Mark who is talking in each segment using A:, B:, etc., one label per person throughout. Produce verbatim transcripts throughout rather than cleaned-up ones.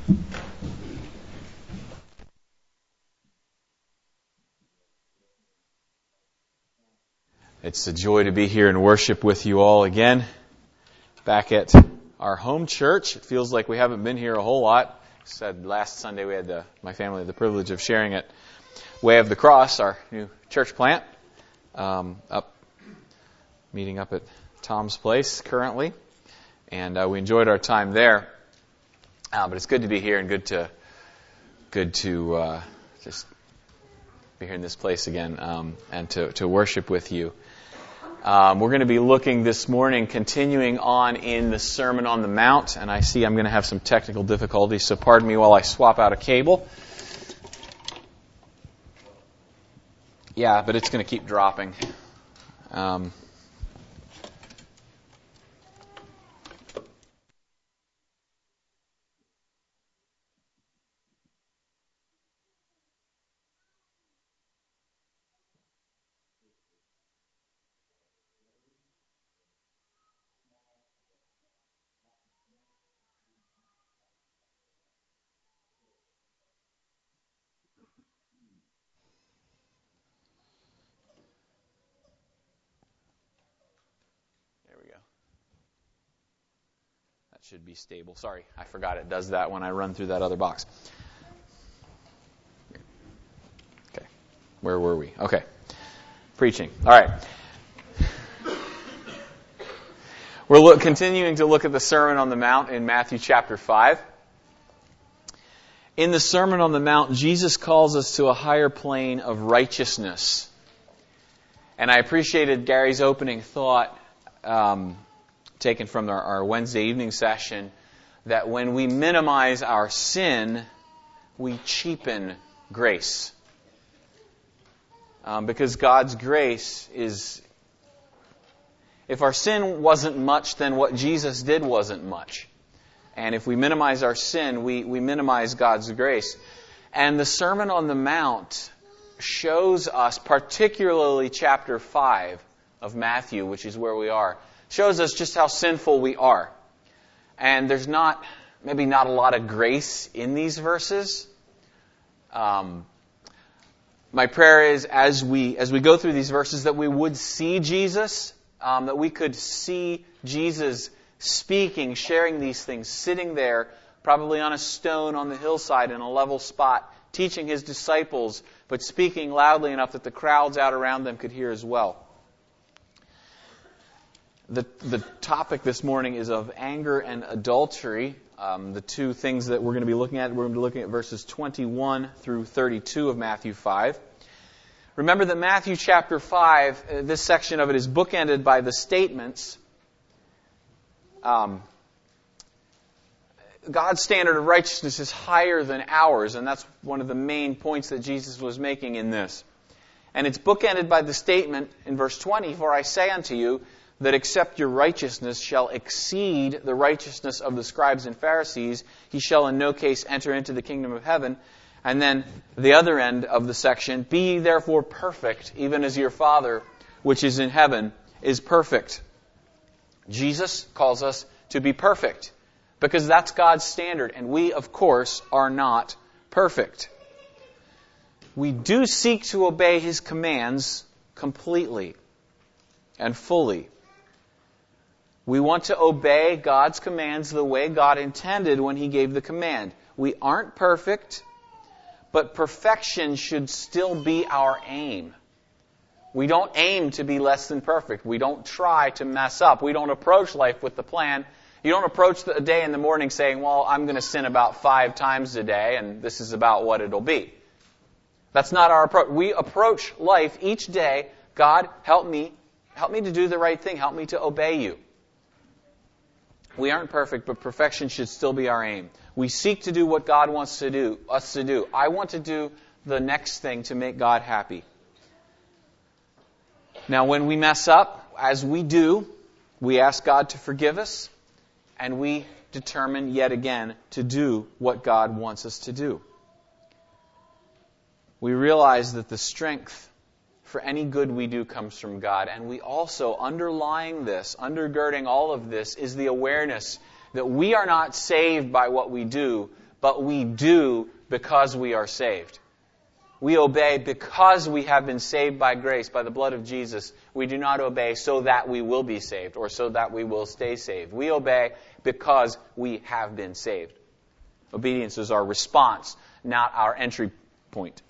A: It's a joy to be here and worship with you all again. Back at our home church. It feels like we haven't been here a whole lot. Said last Sunday we had the, my family had the privilege of sharing at Way of the Cross, our new church plant, um, up meeting up at Tom's place currently, and uh, we enjoyed our time there. Uh, but it's good to be here and good to good to uh, just be here in this place again um, and to, to worship with you. Um, we're going to be looking this morning, continuing on in the Sermon on the Mount, and I see I'm going to have some technical difficulties, so pardon me while I swap out a cable. Yeah, but it's going to keep dropping. Um, Should be stable. Sorry, I forgot it does that when I run through that other box. Okay, where were we? Okay, preaching. All right. We're look, continuing to look at the Sermon on the Mount in Matthew chapter five. In the Sermon on the Mount, Jesus calls us to a higher plane of righteousness. And I appreciated Gary's opening thought, um, taken from our, our Wednesday evening session, that when we minimize our sin, we cheapen grace. Um, because God's grace is... If our sin wasn't much, then what Jesus did wasn't much. And if we minimize our sin, we, we minimize God's grace. And the Sermon on the Mount shows us, particularly chapter five of Matthew, which is where we are, shows us just how sinful we are. And there's not, maybe not a lot of grace in these verses. Um, my prayer is as we as we go through these verses that we would see Jesus, um, that we could see Jesus speaking, sharing these things, sitting there, probably on a stone on the hillside in a level spot, teaching His disciples, but speaking loudly enough that the crowds out around them could hear as well. The, the topic this morning is of anger and adultery, um, the two things that we're going to be looking at. We're going to be looking at verses twenty-one through thirty-two of Matthew five. Remember that Matthew chapter five, uh, this section of it is bookended by the statements, um, God's standard of righteousness is higher than ours, and that's one of the main points that Jesus was making in this. And it's bookended by the statement in verse twenty, "For I say unto you, that except your righteousness shall exceed the righteousness of the scribes and Pharisees, he shall in no case enter into the kingdom of heaven." And then the other end of the section, "Be ye therefore perfect, even as your Father which is in heaven is perfect." Jesus calls us to be perfect, because that's God's standard, and we, of course, are not perfect. We do seek to obey His commands completely and fully. We want to obey God's commands the way God intended when He gave the command. We aren't perfect, but perfection should still be our aim. We don't aim to be less than perfect. We don't try to mess up. We don't approach life with the plan. You don't approach the day in the morning saying, well, I'm going to sin about five times a day, and this is about what it'll be. That's not our approach. We approach life each day, God, help me. Help me to do the right thing. Help me to obey you. We aren't perfect, but perfection should still be our aim. We seek to do what God wants to do, us to do. I want to do the next thing to make God happy. Now, when we mess up, as we do, we ask God to forgive us, and we determine yet again to do what God wants us to do. We realize that the strength for any good we do comes from God. And we also, underlying this, undergirding all of this, is the awareness that we are not saved by what we do, but we do because we are saved. We obey because we have been saved by grace, by the blood of Jesus. We do not obey so that we will be saved or so that we will stay saved. We obey because we have been saved. Obedience is our response, not our entry point.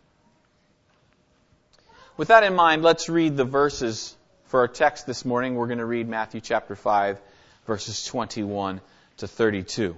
A: With that in mind, let's read the verses for our text this morning. We're going to read Matthew chapter five, verses twenty-one to thirty-two.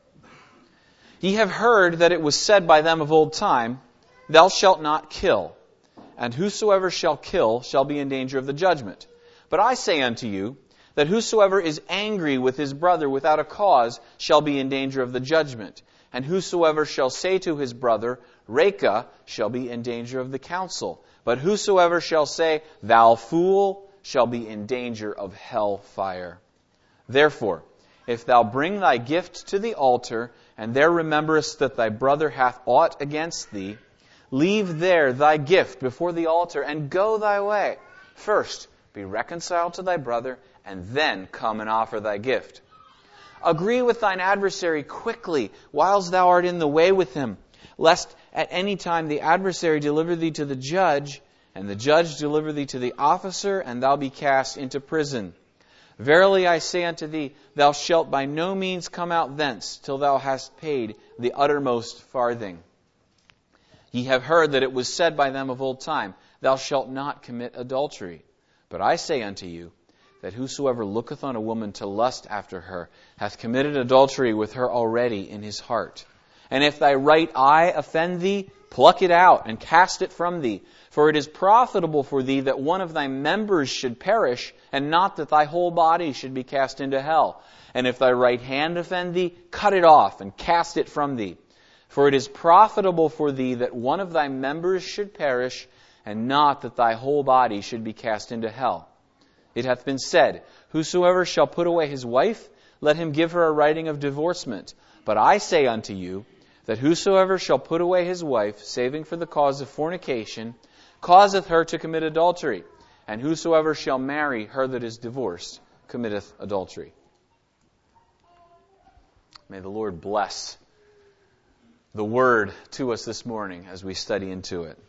A: Ye have heard that it was said by them of old time, Thou shalt not kill, and whosoever shall kill shall be in danger of the judgment. But I say unto you, that whosoever is angry with his brother without a cause shall be in danger of the judgment. And whosoever shall say to his brother, Reka, shall be in danger of the council. But whosoever shall say, Thou fool, shall be in danger of hell fire. Therefore, if thou bring thy gift to the altar, and there rememberest that thy brother hath aught against thee, leave there thy gift before the altar, and go thy way. First, be reconciled to thy brother, and then come and offer thy gift. Agree with thine adversary quickly, whiles thou art in the way with him, lest at any time the adversary deliver thee to the judge, and the judge deliver thee to the officer, and thou be cast into prison. Verily I say unto thee, thou shalt by no means come out thence, till thou hast paid the uttermost farthing. Ye have heard that it was said by them of old time, Thou shalt not commit adultery. But I say unto you, that whosoever looketh on a woman to lust after her, hath committed adultery with her already in his heart. And if thy right eye offend thee, pluck it out, and cast it from thee. For it is profitable for thee that one of thy members should perish, and not that thy whole body should be cast into hell. And if thy right hand offend thee, cut it off, and cast it from thee. For it is profitable for thee that one of thy members should perish, and not that thy whole body should be cast into hell. It hath been said, Whosoever shall put away his wife, let him give her a writing of divorcement. But I say unto you, that whosoever shall put away his wife, saving for the cause of fornication, causeth her to commit adultery. And whosoever shall marry her that is divorced, committeth adultery. May the Lord bless the Word to us this morning as we study into it.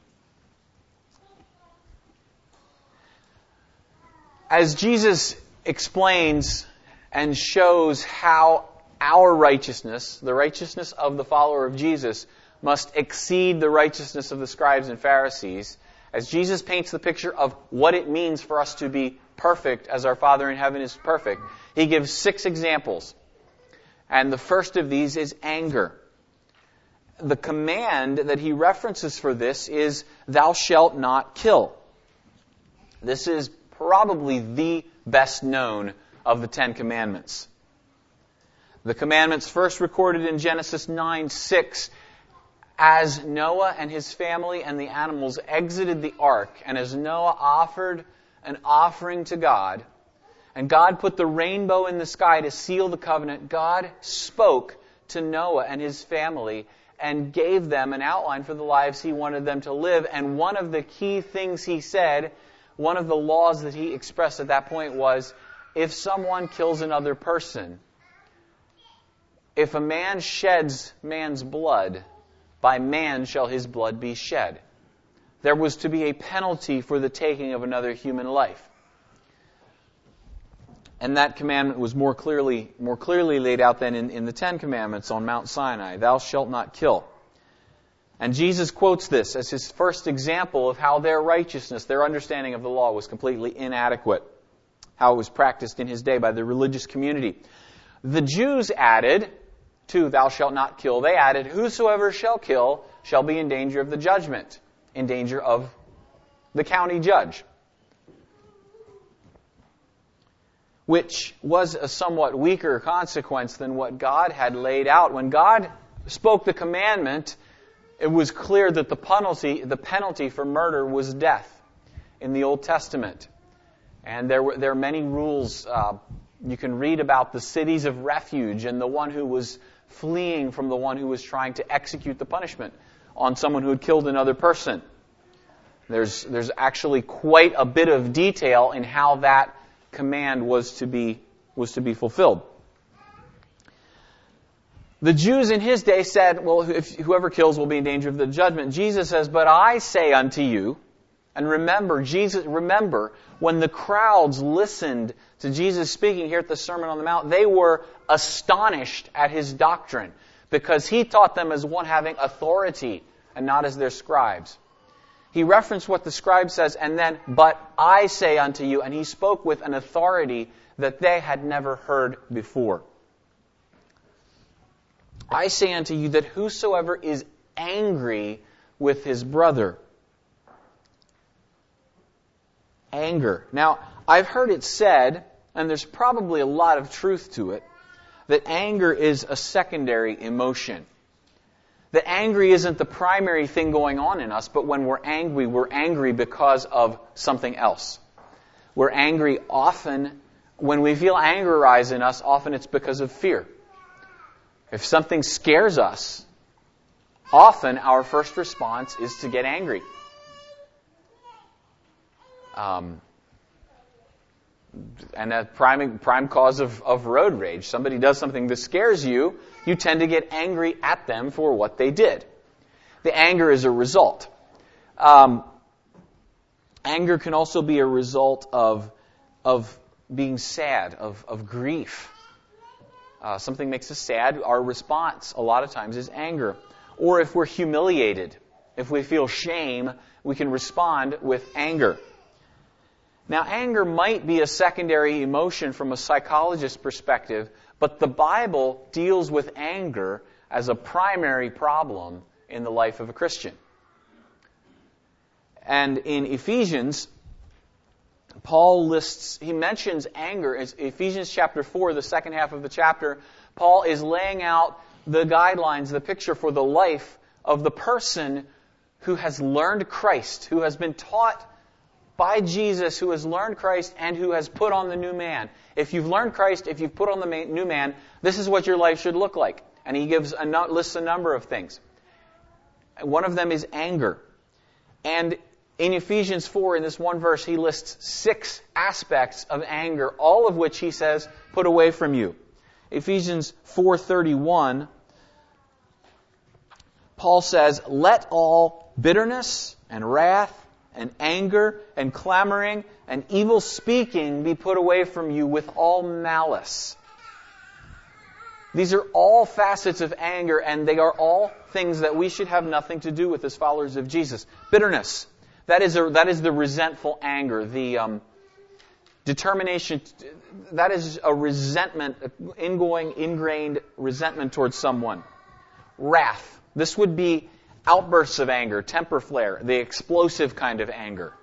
A: As Jesus explains and shows how our righteousness, the righteousness of the follower of Jesus, must exceed the righteousness of the scribes and Pharisees, as Jesus paints the picture of what it means for us to be perfect as our Father in heaven is perfect, He gives six examples. And the first of these is anger. The command that He references for this is, Thou shalt not kill. This is probably the best known of the Ten Commandments. The commandments first recorded in Genesis nine six, as Noah and his family and the animals exited the ark, and as Noah offered an offering to God, and God put the rainbow in the sky to seal the covenant, God spoke to Noah and his family and gave them an outline for the lives He wanted them to live. And one of the key things He said, one of the laws that He expressed at that point was, if someone kills another person, if a man sheds man's blood, by man shall his blood be shed. There was to be a penalty for the taking of another human life. And that commandment was more clearly more clearly laid out than in, in the Ten Commandments on Mount Sinai. Thou shalt not kill. And Jesus quotes this as His first example of how their righteousness, their understanding of the law was completely inadequate. How it was practiced in His day by the religious community. The Jews added to thou shalt not kill, they added, whosoever shall kill shall be in danger of the judgment, in danger of the county judge. Which was a somewhat weaker consequence than what God had laid out. When God spoke the commandment, it was clear that the penalty, the penalty for murder was death in the Old Testament. And there were there are many rules. Uh, you can read about the cities of refuge and the one who was fleeing from the one who was trying to execute the punishment on someone who had killed another person. There's there's actually quite a bit of detail in how that command was to be was to be fulfilled. The Jews in his day said, well, if whoever kills will be in danger of the judgment. Jesus says, but I say unto you, and remember, Jesus, remember, when the crowds listened to Jesus speaking here at the Sermon on the Mount, they were astonished at his doctrine, because he taught them as one having authority and not as their scribes. He referenced what the scribe says, and then, but I say unto you, and he spoke with an authority that they had never heard before. I say unto you that whosoever is angry with his brother. Anger. Now, I've heard it said, and there's probably a lot of truth to it, that anger is a secondary emotion. That angry isn't the primary thing going on in us, but when we're angry, we're angry because of something else. We're angry often, when we feel anger rise in us, often it's because of fear. If something scares us, often our first response is to get angry. Um, and a prime, prime cause of, of road rage. Somebody does something that scares you, you tend to get angry at them for what they did. The anger is a result. Um, anger can also be a result of, of being sad, of, of grief. Uh, something makes us sad, our response a lot of times is anger. Or if we're humiliated, if we feel shame, we can respond with anger. Now, anger might be a secondary emotion from a psychologist's perspective, but the Bible deals with anger as a primary problem in the life of a Christian. And in Ephesians, Paul lists, he mentions anger. In Ephesians chapter four, the second half of the chapter, Paul is laying out the guidelines, the picture for the life of the person who has learned Christ, who has been taught by Jesus, who has learned Christ and who has put on the new man. If you've learned Christ, if you've put on the new man, this is what your life should look like. And he gives a, lists a number of things. One of them is anger. And in Ephesians four, in this one verse, he lists six aspects of anger, all of which he says, put away from you. Ephesians four thirty-one, Paul says, let all bitterness and wrath and anger and clamoring and evil speaking be put away from you with all malice. These are all facets of anger, and they are all things that we should have nothing to do with as followers of Jesus. Bitterness. That is a, that is the resentful anger, the um, determination. That is a resentment, ingoing, ingrained resentment towards someone. Wrath. This would be outbursts of anger, temper flare, the explosive kind of anger.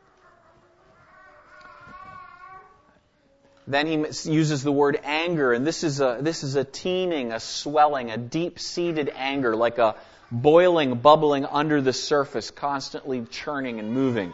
A: Then he uses the word anger, and this is a this is a teeming, a swelling, a deep-seated anger, like a boiling, bubbling under the surface, constantly churning and moving.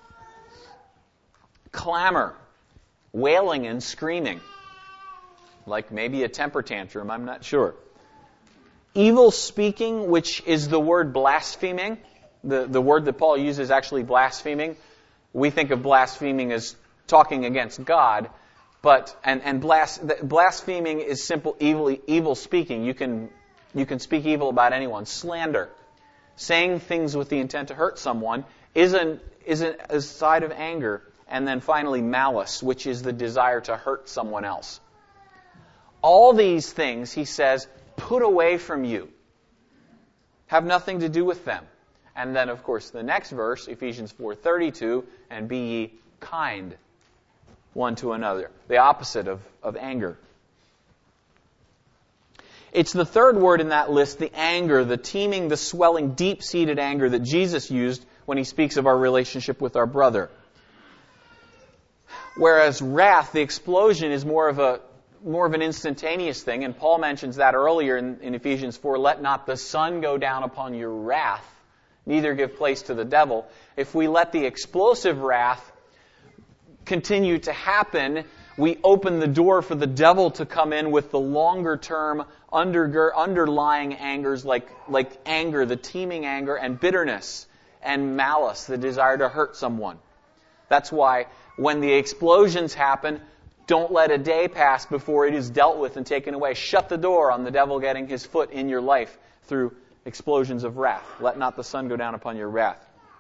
A: Clamor, wailing and screaming, like maybe a temper tantrum, I'm not sure. Evil speaking, which is the word blaspheming. The, the word that Paul uses is actually blaspheming. We think of blaspheming as talking against God, but and and blas, blaspheming is simple evil evil speaking. You can you can speak evil about anyone. Slander, saying things with the intent to hurt someone, isn't isn't a side of anger. And then finally, malice, which is the desire to hurt someone else. All these things, he says, put away from you. Have nothing to do with them. And then, of course, the next verse, Ephesians four thirty-two, and be ye kind one to another. The opposite of, of anger. It's the third word in that list, the anger, the teeming, the swelling, deep-seated anger that Jesus used when he speaks of our relationship with our brother. Whereas wrath, the explosion, is more of a more of an instantaneous thing, and Paul mentions that earlier in, in Ephesians four, let not the sun go down upon your wrath, neither give place to the devil. If we let the explosive wrath continue to happen, we open the door for the devil to come in with the longer term under, underlying angers like, like anger, the teeming anger, and bitterness, and malice, the desire to hurt someone. That's why when the explosions happen, Don't let a day pass before it is dealt with and taken away. Shut the door on the devil getting his foot in your life through explosions of wrath. Let not the sun go down upon your wrath.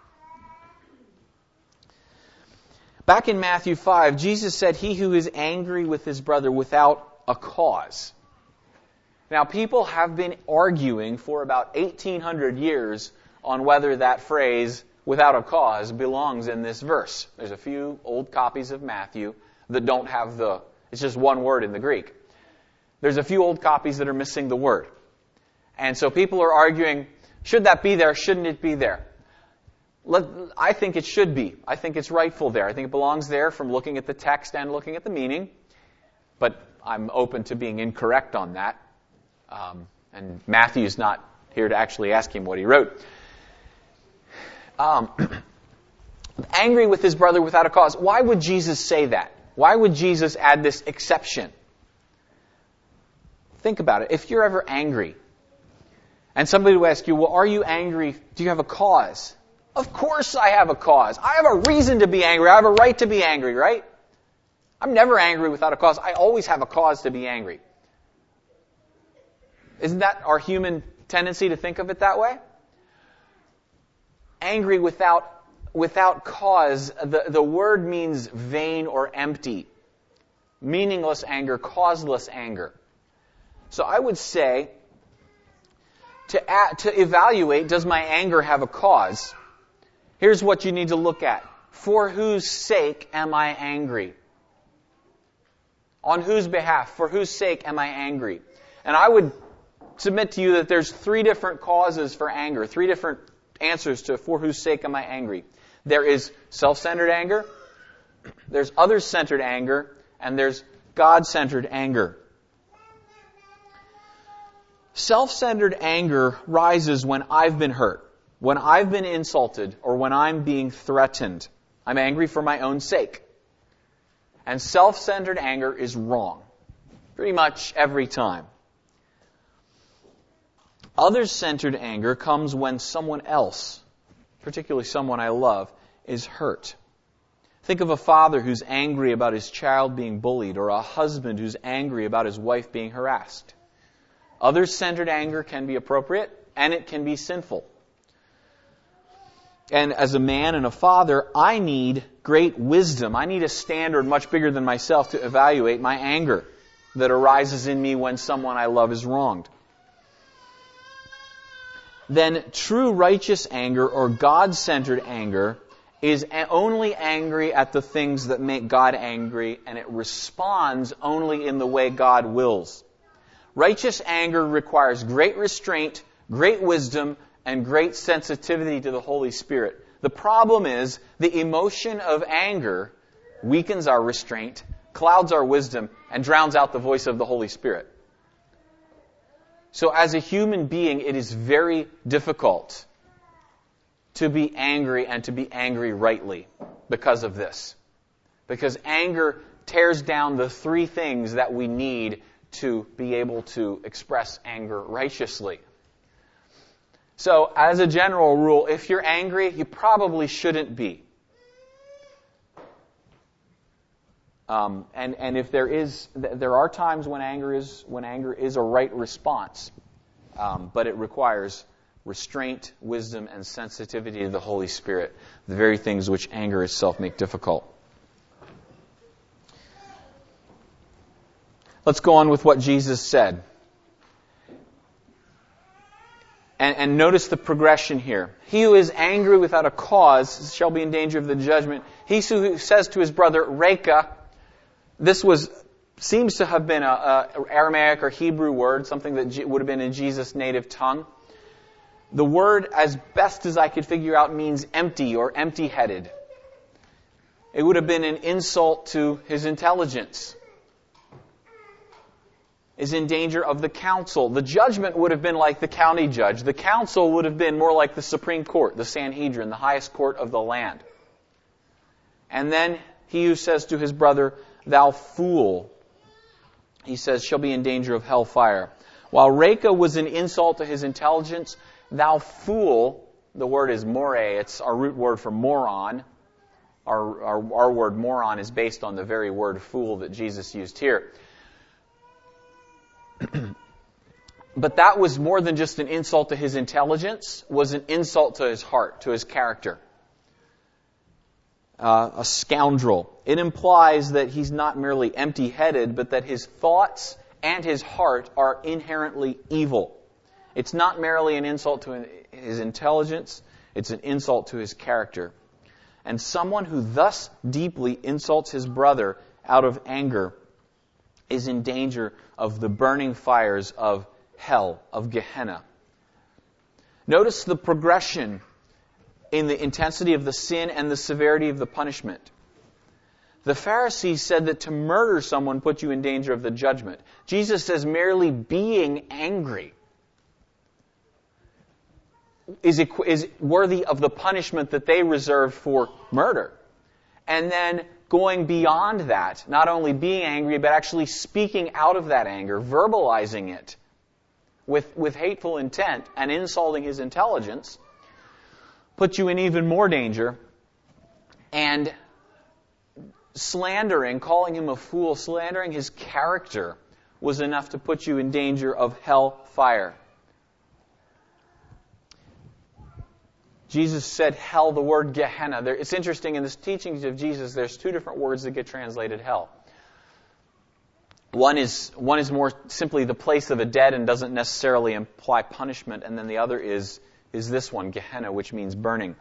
A: Back in Matthew five, Jesus said, he who is angry with his brother without a cause. Now, people have been arguing for about eighteen hundred years on whether that phrase, without a cause, belongs in this verse. There's a few old copies of Matthew that don't have the, it's just one word in the Greek. There's a few old copies that are missing the word. And so people are arguing, should that be there, shouldn't it be there? Let, I think it should be. I think it's rightful there. I think it belongs there from looking at the text and looking at the meaning. But I'm open to being incorrect on that. Um, and Matthew's not here to actually ask him what he wrote. Um, angry with his brother without a cause. Why would Jesus say that? Why would Jesus add this exception? Think about it. If you're ever angry, and somebody will ask you, well, are you angry? Do you have a cause? Of course I have a cause. I have a reason to be angry. I have a right to be angry, right? I'm never angry without a cause. I always have a cause to be angry. Isn't that our human tendency to think of it that way? Angry without without cause, the, the word means vain or empty. Meaningless anger, causeless anger. So I would say, to add, to evaluate, does my anger have a cause? Here's what you need to look at. For whose sake am I angry? On whose behalf? For whose sake am I angry? And I would submit to you that there's three different causes for anger, three different answers to for whose sake am I angry. There is self-centered anger, there's others-centered anger, and there's God-centered anger. Self-centered anger rises when I've been hurt, when I've been insulted, or when I'm being threatened. I'm angry for my own sake. And self-centered anger is wrong, pretty much every time. Others-centered anger comes when someone else, particularly someone I love, is hurt. Think of a father who's angry about his child being bullied, or a husband who's angry about his wife being harassed. Others-centered anger can be appropriate, and it can be sinful. And as a man and a father, I need great wisdom. I need a standard much bigger than myself to evaluate my anger that arises in me when someone I love is wronged. Then true righteous anger or God-centered anger is only angry at the things that make God angry, and it responds only in the way God wills. Righteous anger requires great restraint, great wisdom, and great sensitivity to the Holy Spirit. The problem is the emotion of anger weakens our restraint, clouds our wisdom, and drowns out the voice of the Holy Spirit. So as a human being, it is very difficult to be angry and to be angry rightly because of this. Because anger tears down the three things that we need to be able to express anger righteously. So, as a general rule, if you're angry, you probably shouldn't be. Um, and and if there is, there are times when anger is when anger is a right response, um, but it requires restraint, wisdom, and sensitivity to the Holy Spirit, the very things which anger itself make difficult. Let's go on with what Jesus said. And, and notice the progression here. He who is angry without a cause shall be in danger of the judgment. He who says to his brother, Reka, this was seems to have been a, a Aramaic or Hebrew word, something that would have been in Jesus' native tongue. The word, as best as I could figure out, means empty or empty-headed. It would have been an insult to his intelligence. Is in danger of the council. The judgment would have been like the county judge. The council would have been more like the Supreme Court, the Sanhedrin, the highest court of the land. And then he who says to his brother, thou fool, he says, shall be in danger of hellfire. While Reka was an insult to his intelligence, thou fool, the word is more, it's our root word for moron. Our, our, our word moron is based on the very word fool that Jesus used here. But that was more than just an insult to his intelligence, was an insult to his heart, to his character. Uh, a scoundrel. It implies that he's not merely empty-headed, but that his thoughts and his heart are inherently evil. It's not merely an insult to his intelligence, it's an insult to his character. And someone who thus deeply insults his brother out of anger is in danger of the burning fires of hell, of Gehenna. Notice the progression in the intensity of the sin and the severity of the punishment. The Pharisees said that to murder someone put you in danger of the judgment. Jesus says merely being angry is, is worthy of the punishment that they reserved for murder. And then going beyond that, not only being angry, but actually speaking out of that anger, verbalizing it with, with hateful intent and insulting his intelligence, put you in even more danger. And slandering, calling him a fool, slandering his character was enough to put you in danger of hell fire. Jesus said hell, the word Gehenna. There, it's interesting, in the teachings of Jesus, there's two different words that get translated hell. One is, one is more simply the place of the dead and doesn't necessarily imply punishment, and then the other is, is this one, Gehenna, which means burning.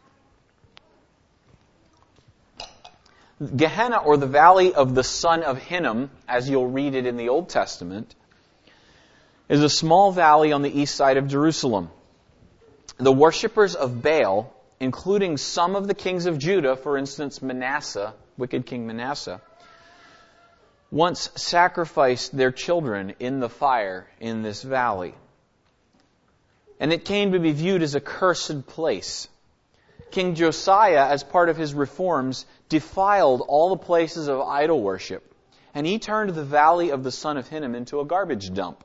A: Gehenna, or the valley of the son of Hinnom, as you'll read it in the Old Testament, is a small valley on the east side of Jerusalem. The worshippers of Baal, including some of the kings of Judah, for instance Manasseh, wicked King Manasseh, once sacrificed their children in the fire in this valley. And it came to be viewed as a cursed place. King Josiah, as part of his reforms, defiled all the places of idol worship, and he turned the valley of the son of Hinnom into a garbage dump.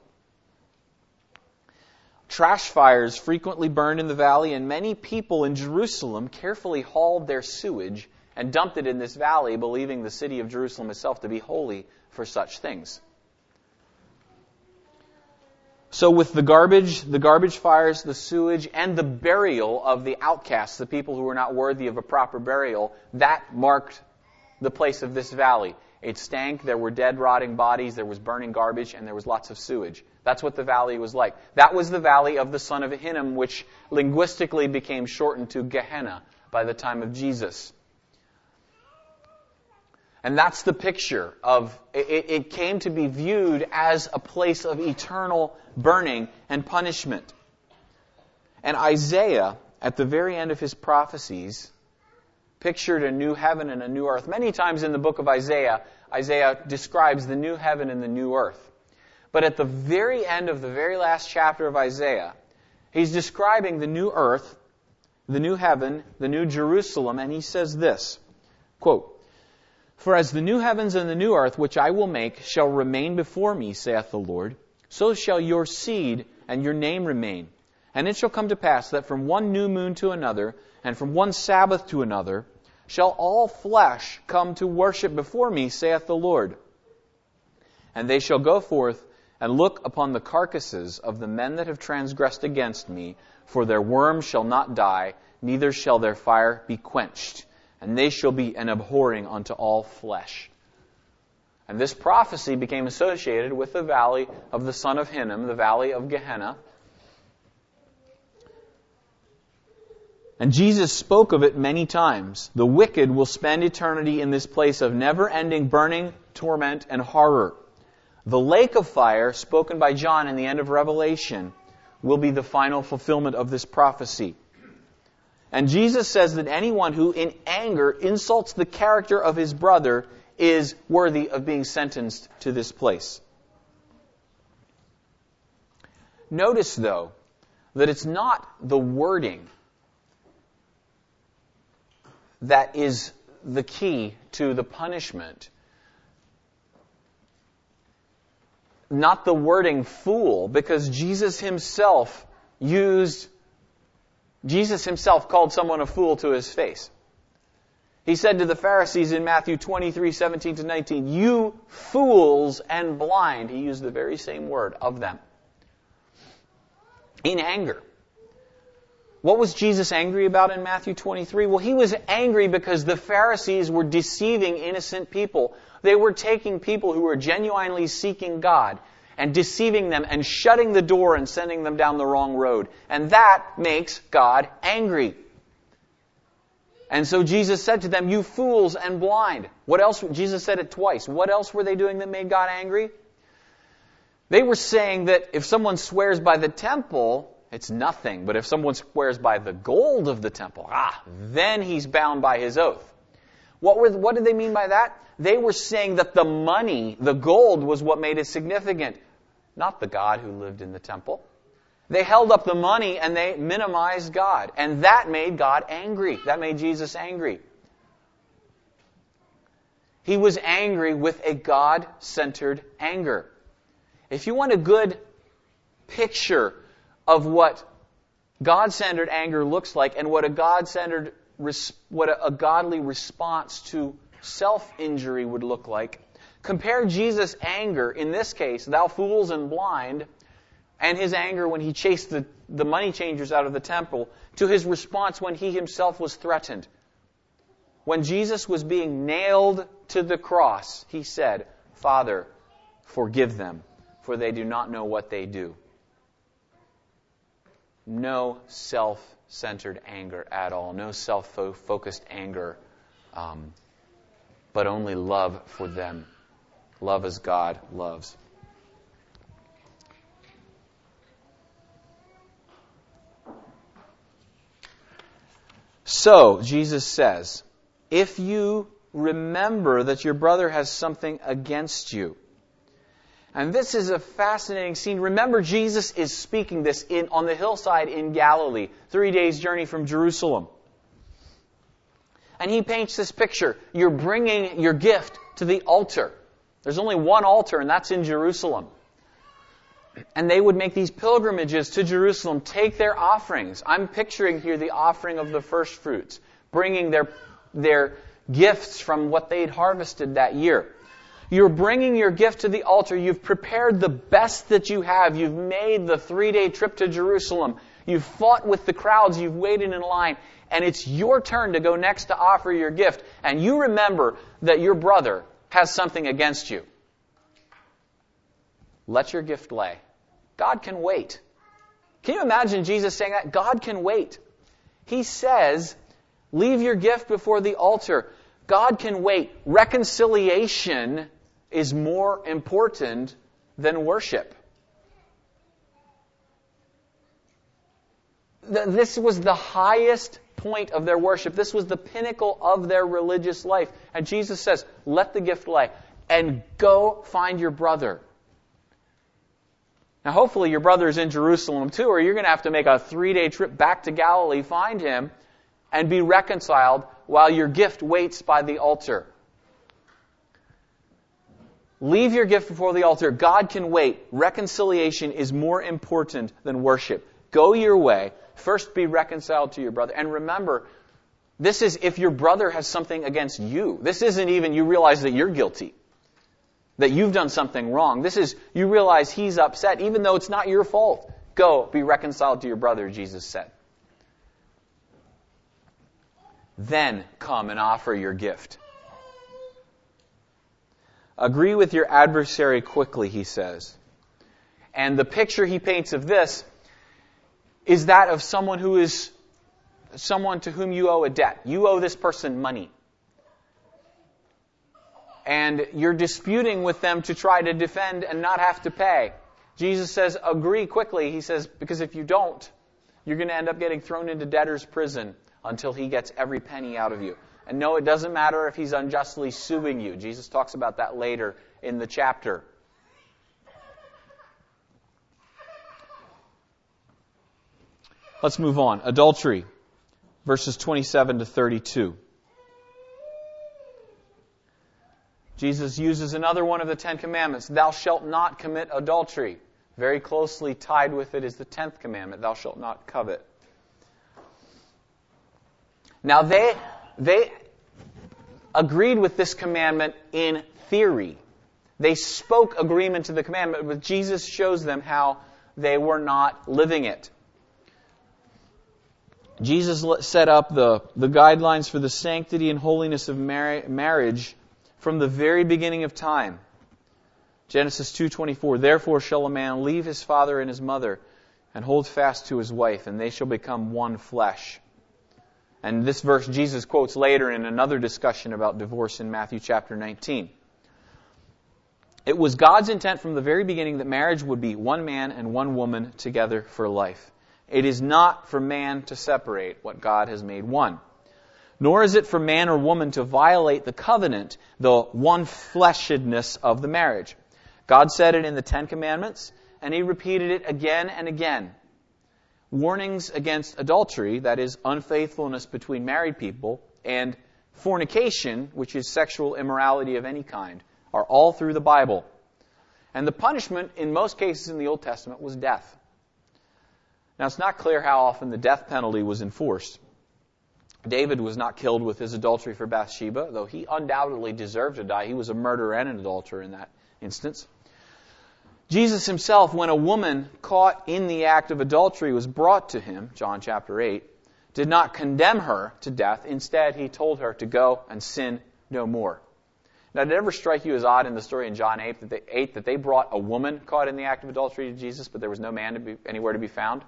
A: Trash fires frequently burned in the valley, and many people in Jerusalem carefully hauled their sewage and dumped it in this valley, believing the city of Jerusalem itself to be holy for such things. So with the garbage, the garbage fires, the sewage, and the burial of the outcasts, the people who were not worthy of a proper burial, that marked the place of this valley. It stank, there were dead, rotting bodies, there was burning garbage, and there was lots of sewage. That's what the valley was like. That was the valley of the son of Hinnom, which linguistically became shortened to Gehenna by the time of Jesus. And that's the picture of, it, it came to be viewed as a place of eternal burning and punishment. And Isaiah, at the very end of his prophecies, pictured a new heaven and a new earth. Many times in the book of Isaiah, Isaiah describes the new heaven and the new earth. But at the very end of the very last chapter of Isaiah, he's describing the new earth, the new heaven, the new Jerusalem, and he says this, quote, "For as the new heavens and the new earth which I will make shall remain before me, saith the Lord, so shall your seed and your name remain. And it shall come to pass that from one new moon to another, and from one Sabbath to another, shall all flesh come to worship before me, saith the Lord. And they shall go forth and look upon the carcasses of the men that have transgressed against me, for their worm shall not die, neither shall their fire be quenched. And they shall be an abhorring unto all flesh." And this prophecy became associated with the valley of the son of Hinnom, the valley of Gehenna. And Jesus spoke of it many times. The wicked will spend eternity in this place of never-ending burning, torment, and horror. The lake of fire, spoken by John in the end of Revelation, will be the final fulfillment of this prophecy. And Jesus says that anyone who in anger insults the character of his brother is worthy of being sentenced to this place. Notice, though, that it's not the wording that is the key to the punishment. Not the wording fool, because Jesus himself used, Jesus himself called someone a fool to his face. He said to the Pharisees in Matthew twenty-three, seventeen to nineteen, "You fools and blind." He used the very same word of them. In anger. What was Jesus angry about in Matthew twenty-three? Well, he was angry because the Pharisees were deceiving innocent people. They were taking people who were genuinely seeking God and deceiving them and shutting the door and sending them down the wrong road. And that makes God angry. And so Jesus said to them, "You fools and blind." What else? Jesus said it twice. What else were they doing that made God angry? They were saying that if someone swears by the temple, it's nothing. But if someone swears by the gold of the temple, ah, then he's bound by his oath. What were, what did they mean by that? They were saying that the money, the gold, was what made it significant, not the God who lived in the temple. They held up the money and they minimized God. And that made God angry. That made Jesus angry. He was angry with a God-centered anger. If you want a good picture of what God-centered anger looks like and what a God-centered, what a, a godly response to self-injury would look like, compare Jesus' anger, in this case, "Thou fools and blind," and his anger when he chased the, the money changers out of the temple, to his response when he himself was threatened. When Jesus was being nailed to the cross, he said, "Father, forgive them, for they do not know what they do." No self-centered anger at all. No self-focused anger, um, but only love for them. Love as God loves. So, Jesus says, if you remember that your brother has something against you. And this is a fascinating scene. Remember, Jesus is speaking this in on the hillside in Galilee, three days' journey from Jerusalem. And he paints this picture. You're bringing your gift to the altar. There's only one altar, and that's in Jerusalem. And they would make these pilgrimages to Jerusalem, take their offerings. I'm picturing here the offering of the first fruits, bringing their, their gifts from what they'd harvested that year. You're bringing your gift to the altar. You've prepared the best that you have. You've made the three-day trip to Jerusalem. You've fought with the crowds. You've waited in line. And it's your turn to go next to offer your gift. And you remember that your brother has something against you. Let your gift lay. God can wait. Can you imagine Jesus saying that? God can wait. He says, leave your gift before the altar. God can wait. Reconciliation is more important than worship. This was the highest point of their worship. This was the pinnacle of their religious life. And Jesus says, let the gift lay and go find your brother. Now, hopefully your brother is in Jerusalem too, or you're going to have to make a three-day trip back to Galilee, find him, and be reconciled while your gift waits by the altar. Leave your gift before the altar. God can wait. Reconciliation is more important than worship. Go your way. First be reconciled to your brother. And remember, this is if your brother has something against you. This isn't even you realize that you're guilty, that you've done something wrong. This is you realize he's upset, even though it's not your fault. Go, be reconciled to your brother, Jesus said. Then come and offer your gift. Agree with your adversary quickly, he says. And the picture he paints of this is that of someone who is someone to whom you owe a debt. You owe this person money. And you're disputing with them to try to defend and not have to pay. Jesus says, agree quickly. He says, because if you don't, you're going to end up getting thrown into debtor's prison until he gets every penny out of you. And no, it doesn't matter if he's unjustly suing you. Jesus talks about that later in the chapter. Let's move on. Adultery, verses twenty-seven to thirty-two. Jesus uses another one of the Ten Commandments. Thou shalt not commit adultery. Very closely tied with it is the tenth commandment. Thou shalt not covet. Now they, they, agreed with this commandment in theory. They spoke agreement to the commandment, but Jesus shows them how they were not living it. Jesus set up the, the guidelines for the sanctity and holiness of mar- marriage from the very beginning of time. Genesis two twenty-four, therefore shall a man leave his father and his mother and hold fast to his wife, and they shall become one flesh. And this verse Jesus quotes later in another discussion about divorce in Matthew chapter nineteen. It was God's intent from the very beginning that marriage would be one man and one woman together for life. It is not for man to separate what God has made one. Nor is it for man or woman to violate the covenant, the one-fleshedness of the marriage. God said it in the Ten Commandments, and He repeated it again and again. Warnings against adultery, that is, unfaithfulness between married people, and fornication, which is sexual immorality of any kind, are all through the Bible. And the punishment, in most cases in the Old Testament, was death. Now, it's not clear how often the death penalty was enforced. David was not killed with his adultery for Bathsheba, though he undoubtedly deserved to die. He was a murderer and an adulterer in that instance. Jesus himself, when a woman caught in the act of adultery was brought to him, John chapter eight, did not condemn her to death. Instead, he told her to go and sin no more. Now, did it ever strike you as odd in the story in John eight that they, eight, that they brought a woman caught in the act of adultery to Jesus, but there was no man to be, anywhere to be found?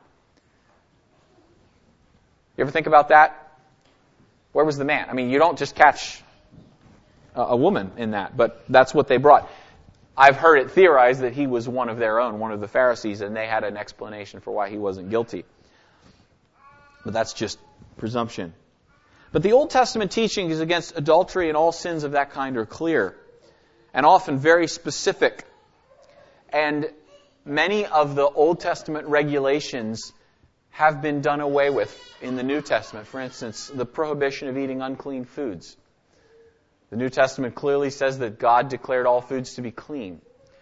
A: You ever think about that? Where was the man? I mean, you don't just catch a, a woman in that, but that's what they brought. I've heard it theorized that he was one of their own, one of the Pharisees, and they had an explanation for why he wasn't guilty. But that's just presumption. But the Old Testament teaching is against adultery, and all sins of that kind are clear and often very specific. And many of the Old Testament regulations have been done away with in the New Testament. For instance, the prohibition of eating unclean foods. The New Testament clearly says that God declared all foods to be clean.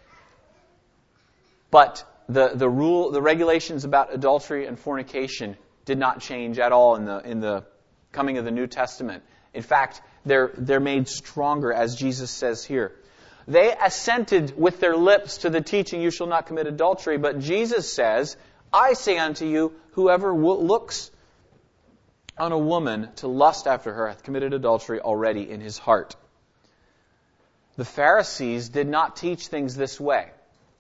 A: But the, the rule, the regulations about adultery and fornication did not change at all in the in the coming of the New Testament. In fact, they're they're made stronger, as Jesus says here. They assented with their lips to the teaching, you shall not commit adultery, but Jesus says, I say unto you, whoever looks on a woman to lust after her hath committed adultery already in his heart. The Pharisees did not teach things this way.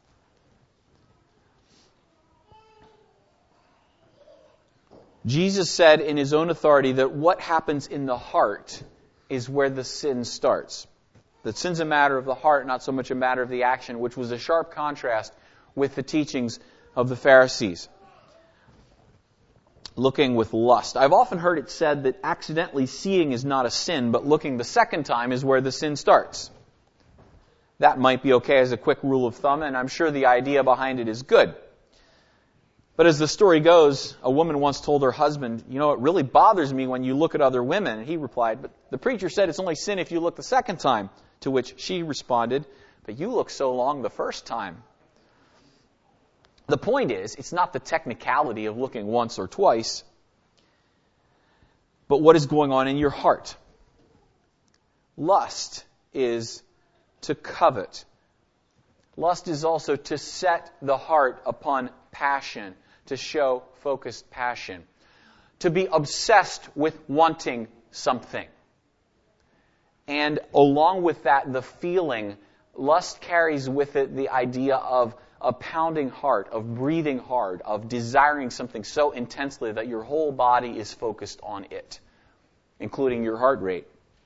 A: Jesus said in His own authority that what happens in the heart is where the sin starts. That sin's a matter of the heart, not so much a matter of the action, which was a sharp contrast with the teachings of the Pharisees. Looking with lust. I've often heard it said that accidentally seeing is not a sin, but looking the second time is where the sin starts. That might be okay as a quick rule of thumb, and I'm sure the idea behind it is good. But as the story goes, a woman once told her husband, you know, it really bothers me when you look at other women. And he replied, but the preacher said it's only sin if you look the second time. To which she responded, but you look so long the first time. The point is, it's not the technicality of looking once or twice, but what is going on in your heart. Lust is to covet. Lust is also to set the heart upon passion, to show focused passion, to be obsessed with wanting something. And along with that, the feeling, lust carries with it the idea of a pounding heart, of breathing hard, of desiring something so intensely that your whole body is focused on it, including your heart rate.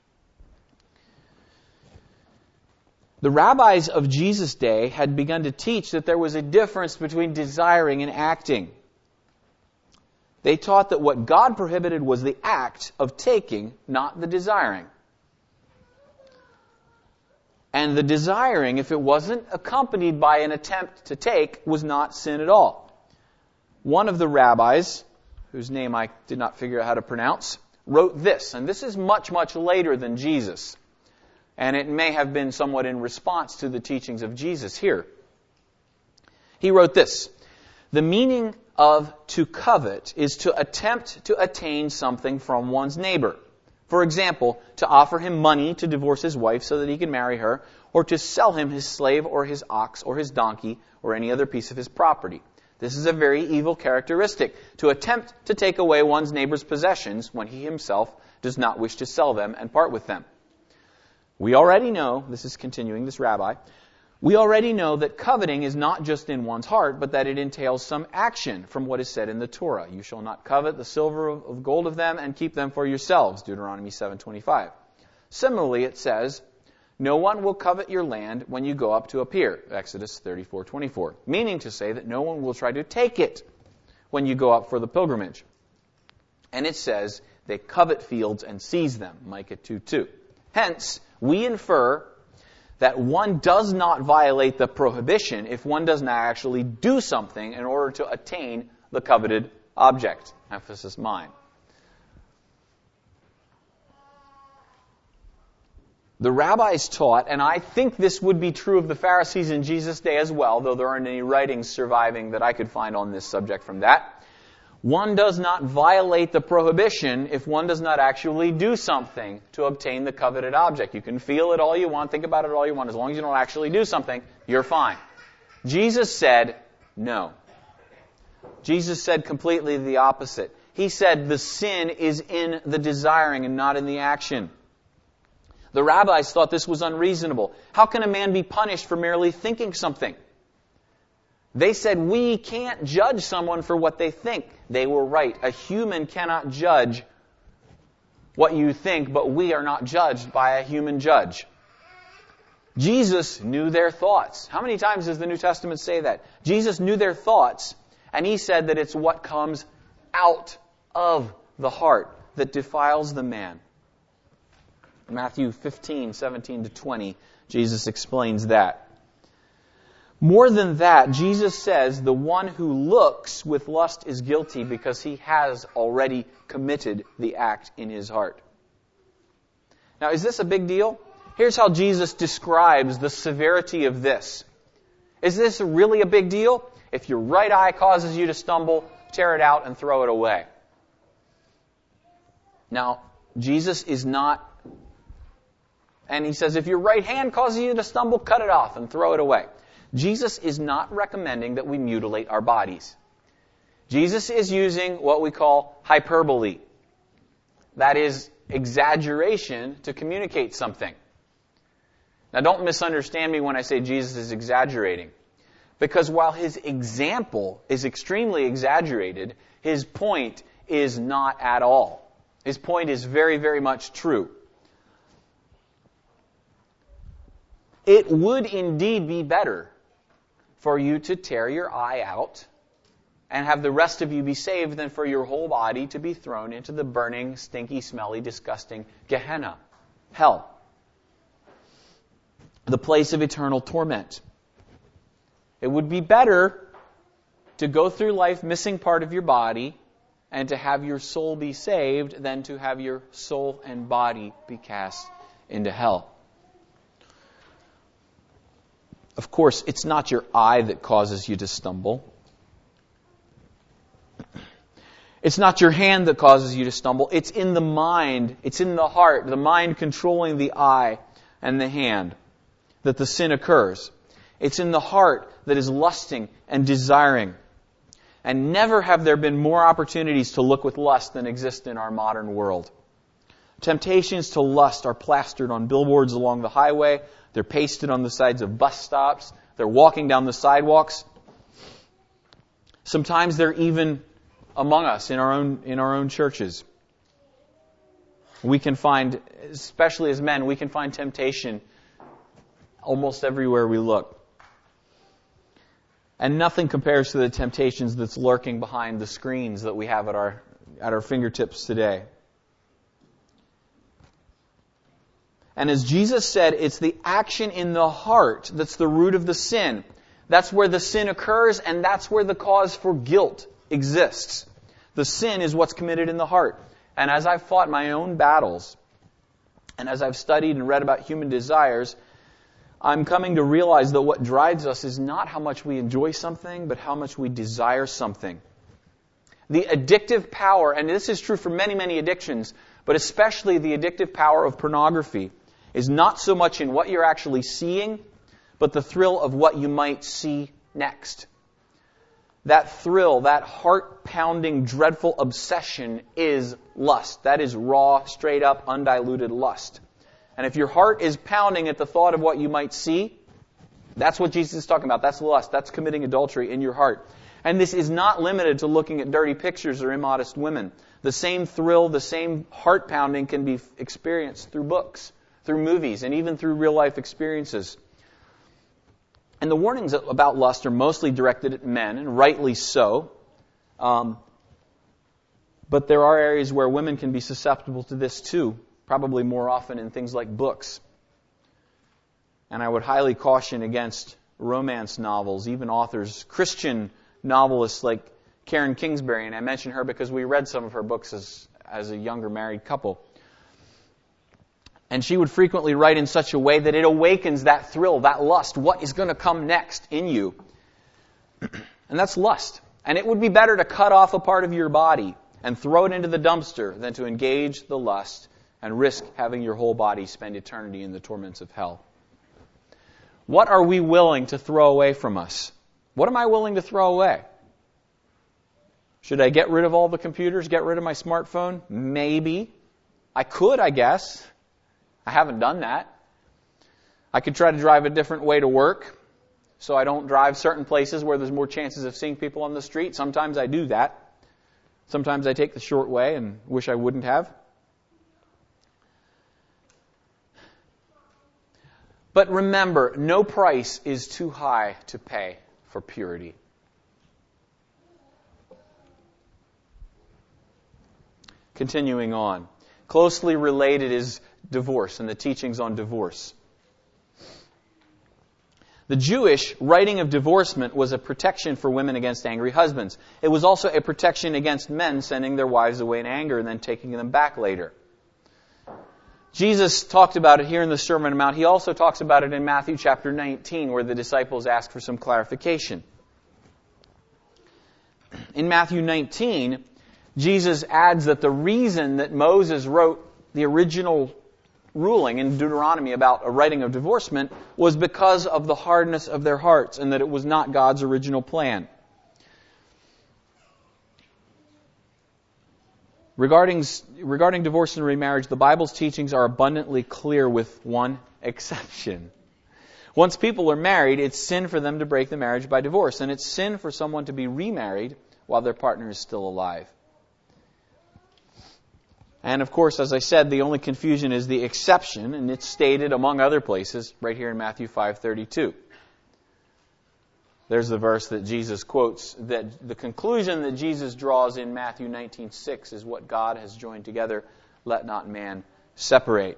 A: The rabbis of Jesus' day had begun to teach that there was a difference between desiring and acting. They taught that what God prohibited was the act of taking, not the desiring. And the desiring, if it wasn't accompanied by an attempt to take, was not sin at all. One of the rabbis, whose name I did not figure out how to pronounce, wrote this, and this is much, much later than Jesus. And it may have been somewhat in response to the teachings of Jesus here. He wrote this, the meaning of to covet is to attempt to attain something from one's neighbor, For example, to offer him money to divorce his wife so that he can marry her, or to sell him his slave or his ox or his donkey or any other piece of his property. This is a very evil characteristic, to attempt to take away one's neighbor's possessions when he himself does not wish to sell them and part with them. We already know, this is continuing this rabbi, we already know that coveting is not just in one's heart, but that it entails some action from what is said in the Torah. You shall not covet the silver of gold of them and keep them for yourselves, Deuteronomy seven twenty-five. Similarly, it says, no one will covet your land when you go up to appear, Exodus thirty-four twenty-four, meaning to say that no one will try to take it when you go up for the pilgrimage. And it says, they covet fields and seize them, Micah two two. Hence, we infer that one does not violate the prohibition if one does not actually do something in order to attain the coveted object. Emphasis mine. The rabbis taught, and I think this would be true of the Pharisees in Jesus' day as well, though there aren't any writings surviving that I could find on this subject from that. One does not violate the prohibition if one does not actually do something to obtain the coveted object. You can feel it all you want, think about it all you want. As long as you don't actually do something, you're fine. Jesus said, no. Jesus said completely the opposite. He said the sin is in the desiring and not in the action. The rabbis thought this was unreasonable. How can a man be punished for merely thinking something? They said, we can't judge someone for what they think. They were right. A human cannot judge what you think, but we are not judged by a human judge. Jesus knew their thoughts. How many times does the New Testament say that? Jesus knew their thoughts, and he said that it's what comes out of the heart that defiles the man. Matthew fifteen, seventeen to twenty, Jesus explains that. More than that, Jesus says the one who looks with lust is guilty because he has already committed the act in his heart. Now, is this a big deal? Here's how Jesus describes the severity of this. Is this really a big deal? If your right eye causes you to stumble, tear it out and throw it away. Now, Jesus is not, and he says, if your right hand causes you to stumble, cut it off and throw it away. Jesus is not recommending that we mutilate our bodies. Jesus is using what we call hyperbole. That is exaggeration to communicate something. Now don't misunderstand me when I say Jesus is exaggerating. Because while his example is extremely exaggerated, his point is not at all. His point is very, very much true. It would indeed be better for you to tear your eye out and have the rest of you be saved than for your whole body to be thrown into the burning, stinky, smelly, disgusting Gehenna, hell, the place of eternal torment. It would be better to go through life missing part of your body and to have your soul be saved than to have your soul and body be cast into hell. Of course, it's not your eye that causes you to stumble. It's not your hand that causes you to stumble. It's in the mind. It's in the heart, the mind controlling the eye and the hand, that the sin occurs. It's in the heart that is lusting and desiring. And never have there been more opportunities to look with lust than exist in our modern world. Temptations to lust are plastered on billboards along the highway. They're pasted on the sides of bus stops. They're walking down the sidewalks. Sometimes they're even among us in our own in our own churches. We can find, especially as men, we can find temptation almost everywhere we look. And nothing compares to the temptations that's lurking behind the screens that we have at our at our fingertips today. And as Jesus said, it's the action in the heart that's the root of the sin. That's where the sin occurs, and that's where the cause for guilt exists. The sin is what's committed in the heart. And as I've fought my own battles, and as I've studied and read about human desires, I'm coming to realize that what drives us is not how much we enjoy something, but how much we desire something. The addictive power, and this is true for many, many addictions, but especially the addictive power of pornography, is not so much in what you're actually seeing, but the thrill of what you might see next. That thrill, that heart-pounding, dreadful obsession is lust. That is raw, straight-up, undiluted lust. And if your heart is pounding at the thought of what you might see, that's what Jesus is talking about. That's lust. That's committing adultery in your heart. And this is not limited to looking at dirty pictures or immodest women. The same thrill, the same heart-pounding can be experienced through books, through movies, and even through real-life experiences. And the warnings about lust are mostly directed at men, and rightly so. Um, but there are areas where women can be susceptible to this too, probably more often in things like books. And I would highly caution against romance novels, even authors, Christian novelists like Karen Kingsbury, and I mention her because we read some of her books as, as a younger married couple. And she would frequently write in such a way that it awakens that thrill, that lust. What is going to come next in you? And that's lust. And it would be better to cut off a part of your body and throw it into the dumpster than to engage the lust and risk having your whole body spend eternity in the torments of hell. What are we willing to throw away from us? What am I willing to throw away? Should I get rid of all the computers, get rid of my smartphone? Maybe. I could, I guess. I haven't done that. I could try to drive a different way to work so I don't drive certain places where there's more chances of seeing people on the street. Sometimes I do that. Sometimes I take the short way and wish I wouldn't have. But remember, no price is too high to pay for purity. Continuing on. Closely related is divorce and the teachings on divorce. The Jewish writing of divorcement was a protection for women against angry husbands. It was also a protection against men sending their wives away in anger and then taking them back later. Jesus talked about it here in the Sermon on the Mount. He also talks about it in Matthew chapter nineteen, where the disciples ask for some clarification. In Matthew nineteen, Jesus adds that the reason that Moses wrote the original ruling in Deuteronomy about a writing of divorcement was because of the hardness of their hearts and that it was not God's original plan. Regarding, regarding divorce and remarriage, the Bible's teachings are abundantly clear with one exception. Once people are married, it's sin for them to break the marriage by divorce, and it's sin for someone to be remarried while their partner is still alive. And of course, as I said, the only confusion is the exception, and it's stated among other places right here in Matthew five thirty-two. There's the verse that Jesus quotes, that the conclusion that Jesus draws in Matthew nineteen six is what God has joined together, let not man separate.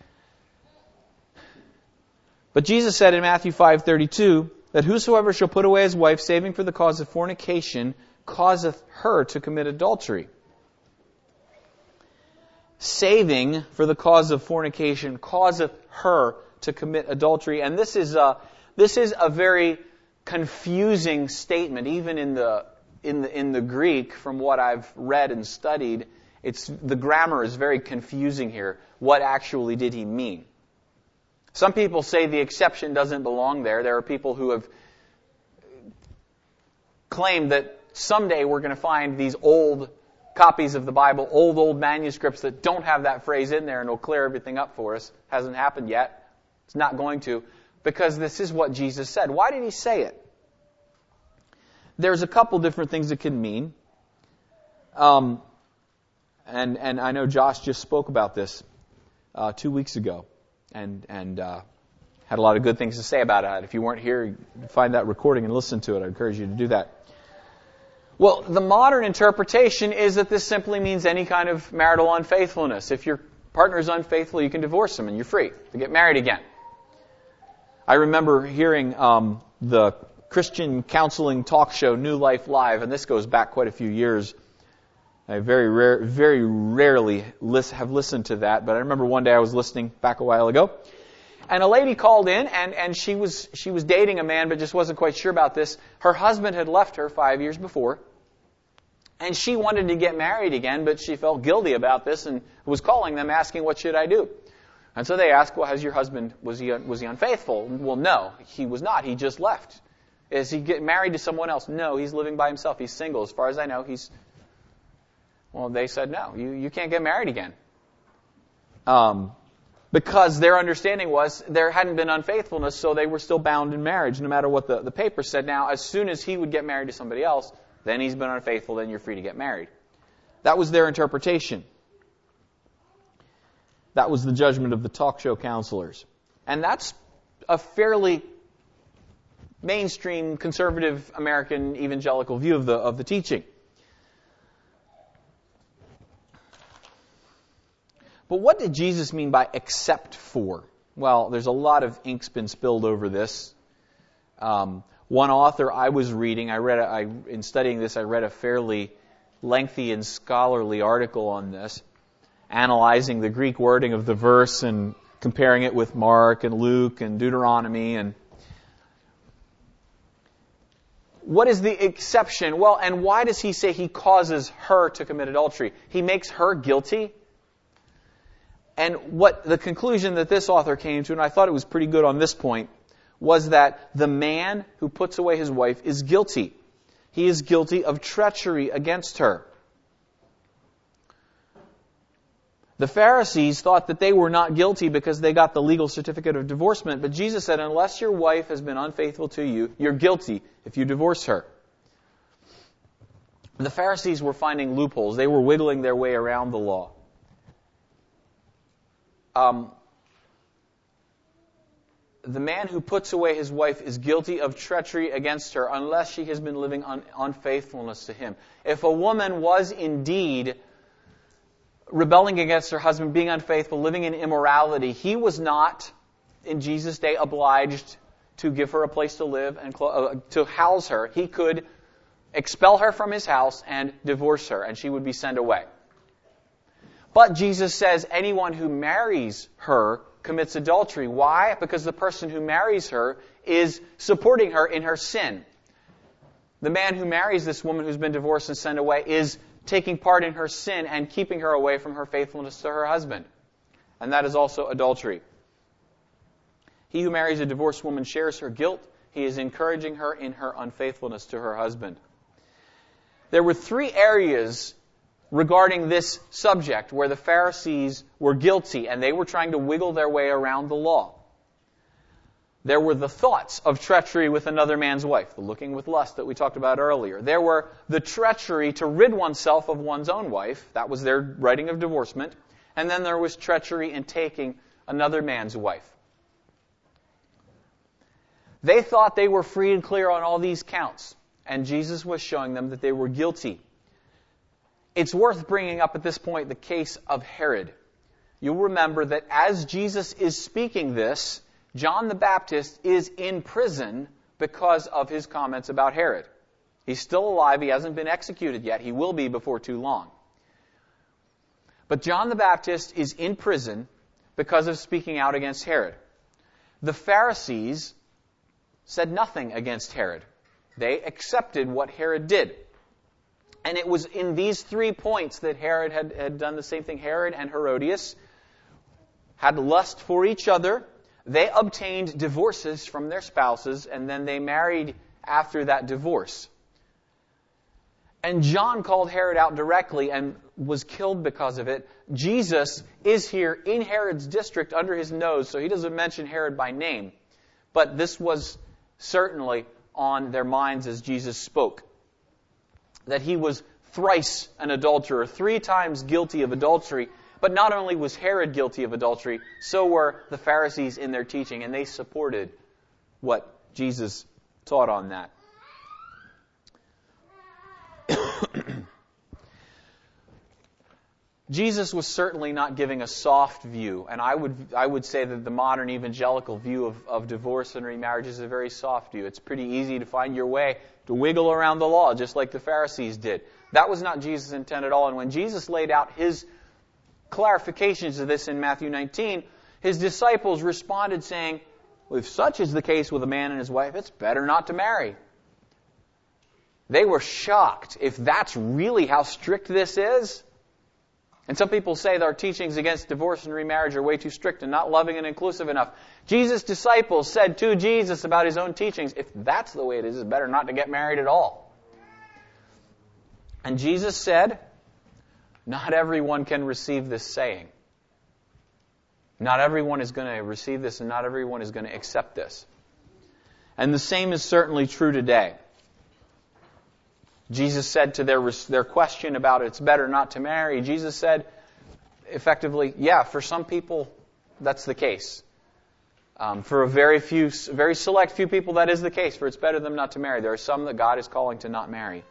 A: But Jesus said in Matthew five thirty-two that whosoever shall put away his wife, saving for the cause of fornication, causeth her to commit adultery. Saving for the cause of fornication causeth her to commit adultery. And this is a, this is a very confusing statement, even in the in the in the Greek. From what I've read and studied, it's the grammar is very confusing here. What actually did he mean? Some people say the exception doesn't belong there. There are people who have claimed that someday we're going to find these old copies of the Bible, old, old manuscripts that don't have that phrase in there, and it'll clear everything up for us. Hasn't happened yet. It's not going to, because this is what Jesus said. Why did he say it? There's a couple different things it can mean. Um, and and I know Josh just spoke about this uh, two weeks ago, and and uh, had a lot of good things to say about it. If you weren't here, find that recording and listen to it. I encourage you to do that. Well, the modern interpretation is that this simply means any kind of marital unfaithfulness. If your partner is unfaithful, you can divorce him and you're free to get married again. I remember hearing um, the Christian counseling talk show New Life Live, and this goes back quite a few years. I very rare, very rarely lis- have listened to that, but I remember one day I was listening back a while ago, and a lady called in, and, and she was she was dating a man, but just wasn't quite sure about this. Her husband had left her five years before, And she wanted to get married again, but she felt guilty about this and was calling them asking, what should I do? And so they asked, well, has your husband, was he was he unfaithful? Well, no, he was not. He just left. Is he getting married to someone else? No, he's living by himself. He's single. As far as I know, he's... Well, they said, no, you, you can't get married again. Um, because their understanding was there hadn't been unfaithfulness, so they were still bound in marriage, no matter what the, the paper said. Now, as soon as he would get married to somebody else, then he's been unfaithful, then you're free to get married. That was their interpretation. That was the judgment of the talk show counselors. And that's a fairly mainstream conservative American evangelical view of the of the teaching. But what did Jesus mean by except for? Well, there's a lot of ink's been spilled over this. Um, one author I was reading, I read, a, I, in studying this, I read a fairly lengthy and scholarly article on this, analyzing the Greek wording of the verse and comparing it with Mark and Luke and Deuteronomy. And what is the exception? Well, and why does he say he causes her to commit adultery? He makes her guilty. And what the conclusion that this author came to, and I thought it was pretty good on this point, was that the man who puts away his wife is guilty. He is guilty of treachery against her. The Pharisees thought that they were not guilty because they got the legal certificate of divorcement, but Jesus said, unless your wife has been unfaithful to you, you're guilty if you divorce her. The Pharisees were finding loopholes. They were wiggling their way around the law. Um, the man who puts away his wife is guilty of treachery against her unless she has been living un- unfaithfulness to him. If a woman was indeed rebelling against her husband, being unfaithful, living in immorality, he was not, in Jesus' day, obliged to give her a place to live and clo- uh, to house her. He could expel her from his house and divorce her, and she would be sent away. But Jesus says anyone who marries her commits adultery. Why? Because the person who marries her is supporting her in her sin. The man who marries this woman who's been divorced and sent away is taking part in her sin and keeping her away from her faithfulness to her husband. And that is also adultery. He who marries a divorced woman shares her guilt. He is encouraging her in her unfaithfulness to her husband. There were three areas regarding this subject where the Pharisees were guilty and they were trying to wiggle their way around the law. There were the thoughts of treachery with another man's wife, the looking with lust that we talked about earlier. There were the treachery to rid oneself of one's own wife. That was their writing of divorcement. And then there was treachery in taking another man's wife. They thought they were free and clear on all these counts, and Jesus was showing them that they were guilty. It's worth bringing up at this point the case of Herod. You'll remember that as Jesus is speaking this, John the Baptist is in prison because of his comments about Herod. He's still alive. He hasn't been executed yet. He will be before too long. But John the Baptist is in prison because of speaking out against Herod. The Pharisees said nothing against Herod. They accepted what Herod did. And it was in these three points that Herod had, had done the same thing. Herod and Herodias had lust for each other. They obtained divorces from their spouses, and then they married after that divorce. And John called Herod out directly and was killed because of it. Jesus is here in Herod's district under his nose, so he doesn't mention Herod by name. But this was certainly on their minds as Jesus spoke. That he was thrice an adulterer, three times guilty of adultery. But not only was Herod guilty of adultery, so were the Pharisees in their teaching, and they supported what Jesus taught on that. Jesus was certainly not giving a soft view, and I would I would say that the modern evangelical view of, of divorce and remarriage is a very soft view. It's pretty easy to find your way to wiggle around the law, just like the Pharisees did. That was not Jesus' intent at all, and when Jesus laid out his clarifications of this in Matthew nineteen, his disciples responded saying, well, if such is the case with a man and his wife, it's better not to marry. They were shocked if that's really how strict this is. And some people say that our teachings against divorce and remarriage are way too strict and not loving and inclusive enough. Jesus' disciples said to Jesus about his own teachings, if that's the way it is, it's better not to get married at all. And Jesus said, not everyone can receive this saying. Not everyone is going to receive this, and not everyone is going to accept this. And the same is certainly true today. Jesus said to their their question about it's better not to marry, Jesus said, effectively, yeah, for some people, that's the case. Um, for a very few, very select few people, that is the case, for it's better than not to marry. There are some that God is calling to not marry.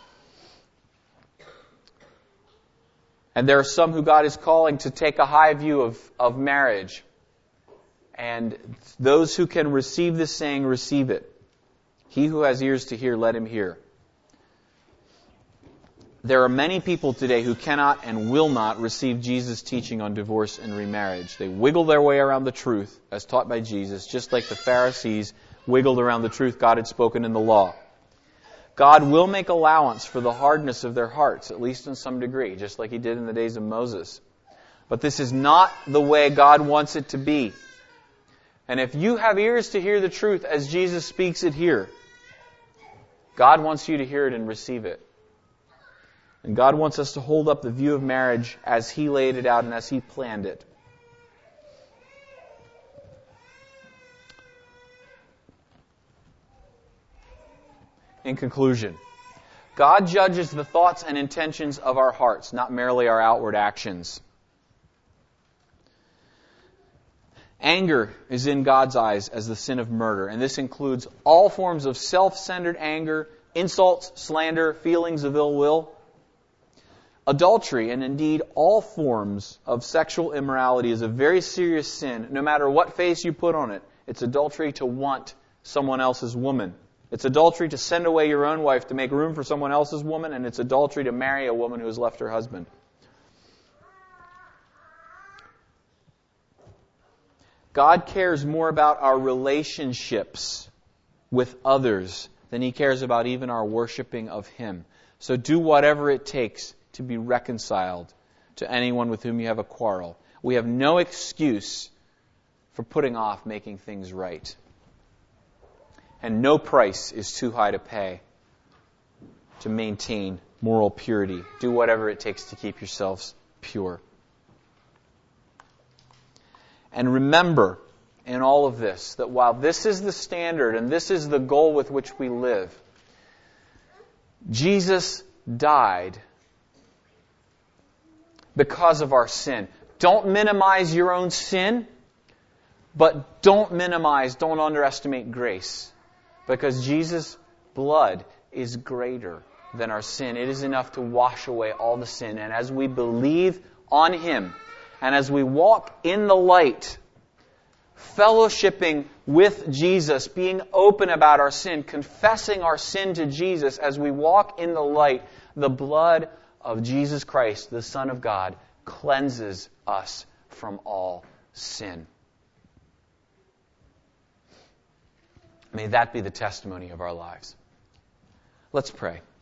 A: And there are some who God is calling to take a high view of, of marriage. And those who can receive this saying, receive it. He who has ears to hear, let him hear. There are many people today who cannot and will not receive Jesus' teaching on divorce and remarriage. They wiggle their way around the truth as taught by Jesus, just like the Pharisees wiggled around the truth God had spoken in the law. God will make allowance for the hardness of their hearts, at least in some degree, just like He did in the days of Moses. But this is not the way God wants it to be. And if you have ears to hear the truth as Jesus speaks it here, God wants you to hear it and receive it. And God wants us to hold up the view of marriage as He laid it out and as He planned it. In conclusion, God judges the thoughts and intentions of our hearts, not merely our outward actions. Anger is in God's eyes as the sin of murder, and this includes all forms of self-centered anger, insults, slander, feelings of ill will. Adultery, and indeed all forms of sexual immorality, is a very serious sin, no matter what face you put on it. It's adultery to want someone else's woman. It's adultery to send away your own wife to make room for someone else's woman, and it's adultery to marry a woman who has left her husband. God cares more about our relationships with others than He cares about even our worshiping of Him. So do whatever it takes to be reconciled to anyone with whom you have a quarrel. We have no excuse for putting off making things right. And no price is too high to pay to maintain moral purity. Do whatever it takes to keep yourselves pure. And remember in all of this that while this is the standard and this is the goal with which we live, Jesus died because of our sin. Don't minimize your own sin, but don't minimize, don't underestimate grace. Because Jesus' blood is greater than our sin. It is enough to wash away all the sin. And as we believe on Him, and as we walk in the light, fellowshipping with Jesus, being open about our sin, confessing our sin to Jesus, as we walk in the light, the blood of Jesus Christ, the Son of God, cleanses us from all sin. May that be the testimony of our lives. Let's pray.